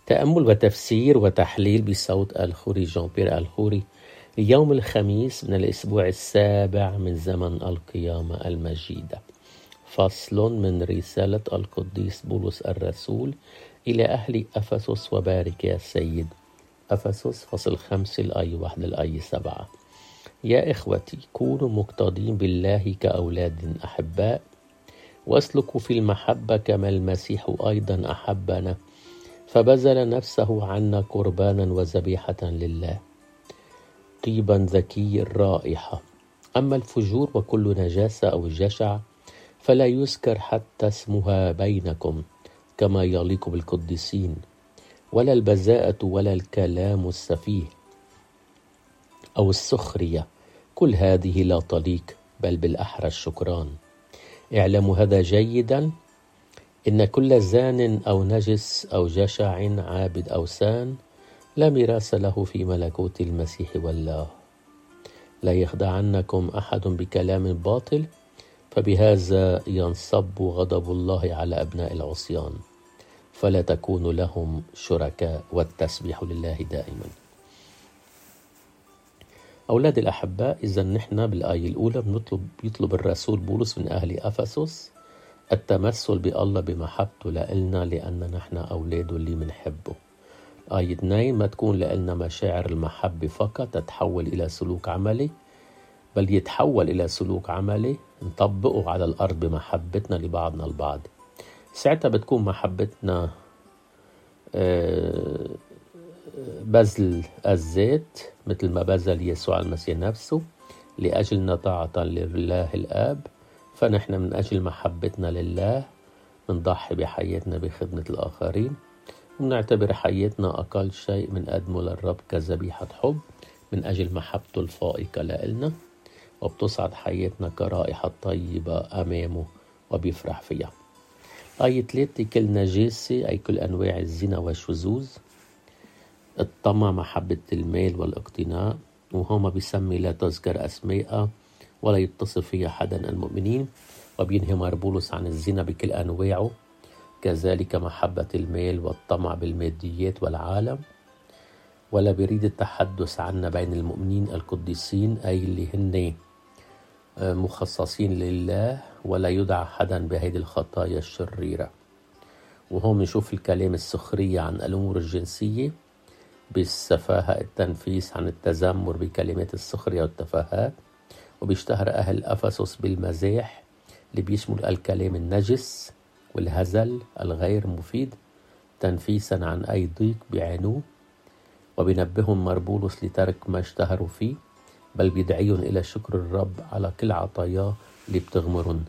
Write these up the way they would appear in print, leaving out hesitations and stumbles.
تأمل وتفسير وتحليل بصوت الخوري جان بيير الخوري يوم الخميس من الأسبوع السابع من زمن القيامة المجيدة. فصل من رسالة القديس بولس الرسول إلى أهل أفسس وبارك يا سيد. أفسس فصل 5 الآية 1 الآية 7. يا إخوتي كونوا مقتدين بالله كأولاد أحباء، واسلكوا في المحبة كما المسيح أيضا أحبنا فبذل نفسه عنا قربانا وذبيحة لله طيبا ذكي الرائحة. أما الفجور وكل نجاسة أو جشع فلا يذكر حتى اسمها بينكم كما يليق بالقديسين، ولا البذاءة ولا الكلام السفيه أو السخرية، كل هذه لا تليق، بل بالأحرى الشكران. اعلموا هذا جيدا، إن كل زان أو نجس أو جشع عابد أوثان لا ميراث له في ملكوت المسيح والله. لا يخدعنكم أحد بكلام باطل، فبهذا ينصب غضب الله على أبناء العصيان، فلا تكونوا لهم شركاء، والتسبيح لله دائما. أولاد الأحباء، إذا نحن بالآية الأولى يطلب الرسول بولس من أهل أفسس التمثل بالله بمحبته لإلنا، لأن نحن أولاده اللي منحبه. آية 2 ما تكون لإلنا مشاعر المحبة فقط تتحول إلى سلوك عملي، بل يتحول إلى سلوك عملي نطبقه على الأرض بمحبتنا لبعضنا البعض. ساعتها بتكون محبتنا بذل الذات، مثل ما بذل يسوع المسيح نفسه لأجلنا طاعة لله الآب. فنحن من أجل محبتنا لله منضحي بحياتنا بخدمة الآخرين، ونعتبر حياتنا أقل شيء من قدمه للرب كذبيحة حب من أجل محبته الفائقة لإلنا، وبتصعد حياتنا كرائحة طيبة أمامه وبيفرح فيها. آية 3 كل نجاسة أي كل أنواع الزنا والشذوذ، الطمع، محبة المال والاقتناء، وهما بيسمي لا تذكر أسماء ولا يتصف فيها حدا المؤمنين. وبينهي بولس عن الزنا بكل أنواعه، كذلك محبة المال والطمع بالماديات والعالم. ولا بيريد التحدث عنا بين المؤمنين القديسين أي اللي هن مخصصين لله، ولا يدعى حدا بهذه الخطايا الشريرة. وهون نشوف الكلام السخرية عن الأمور الجنسية بالسفاهة، التنفيس عن التذمر بكلمات السخرية والتفاهات. وبيشتهر أهل أفسس بالمزاح اللي بيشمل الكلام النجس والهزل الغير مفيد تنفيسا عن أي ضيق بيعانوه. وبينبههم بولس لترك ما اشتهروا فيه، بل بيدعيهم إلى شكر الرب على كل عطاياه اللي بتغمرن.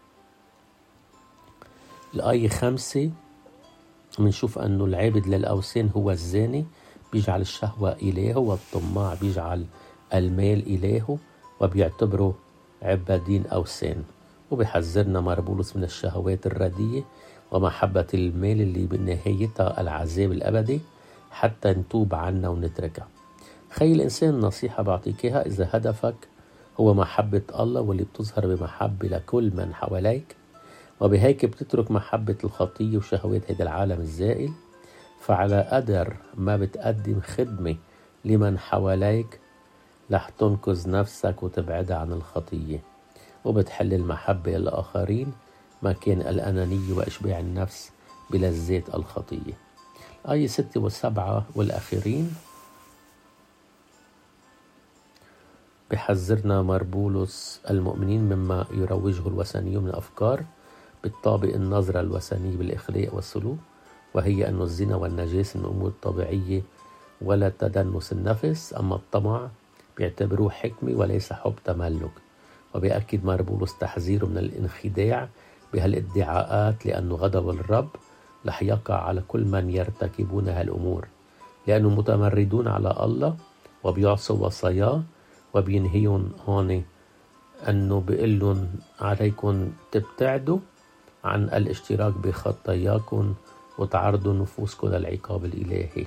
الآية 5 منشوف أنه العابد للأوثان هو الزاني، بيجعل الشهوة إلهه، والطماع بيجعل المال إلهه، وبيعتبره عبادين أوثان. وبيحذرنا بولس من الشهوات الرديئة ومحبة المال اللي بنهايتها العذاب الأبدي حتى نتوب عنها ونتركها. خلي الإنسان نصيحة بعطيكها، إذا هدفك هو محبة الله واللي بتظهر بمحبة لكل من حواليك، وبهيك بتترك محبة الخطية وشهوات هذا العالم الزائل، فعلى قدر ما بتقدم خدمة لمن حواليك رح تنقذ نفسك وتبعدها عن الخطية، وبتحل المحبة للآخرين مكان الأنانية وإشباع النفس بلذات الخطية. آية 6 و7 والأخيرين بحذرنا بولس المؤمنين مما يروجه الوثنيون من أفكار بتطابق النظرة الوثنية بالإخلاق والسلوك، وهي أن الزنا والنجاسة من أمور طبيعية ولا تدنس النفس. أما الطمع بيعتبروه حكمة وليس حب تملك. وبيأكد بولس تحذيره من الانخداع بهالادعاءات، لأنه غضب الرب رح يقع على كل من يرتكبون هالأمور، لأنه متمردون على الله وبيعصوا وصاياه. وبينهيون هون أنه بيقلن عليكم تبتعدوا عن الاشتراك بخطاياكم وتعرضوا نفوسكم للعقاب الإلهي.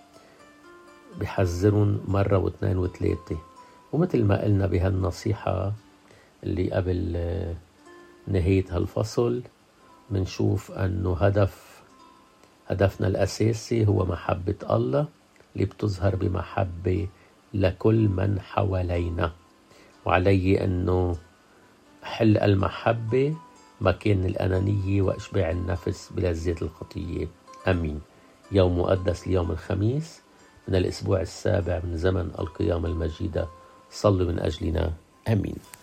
بحذرون مرة واثنين وثلاثة. ومثل ما قلنا بهالنصيحة اللي قبل نهاية هالفصل، منشوف أنه هدف هدفنا الأساسي هو محبة الله اللي بتظهر بمحبة لكل من حوالينا، وعلي أنه حل المحبة مكان الأنانية وإشباع النفس بلذات الخطية. أمين. يوم مقدس اليوم الخميس من الأسبوع السابع من زمن القيامة المجيدة، صلوا من أجلنا. أمين.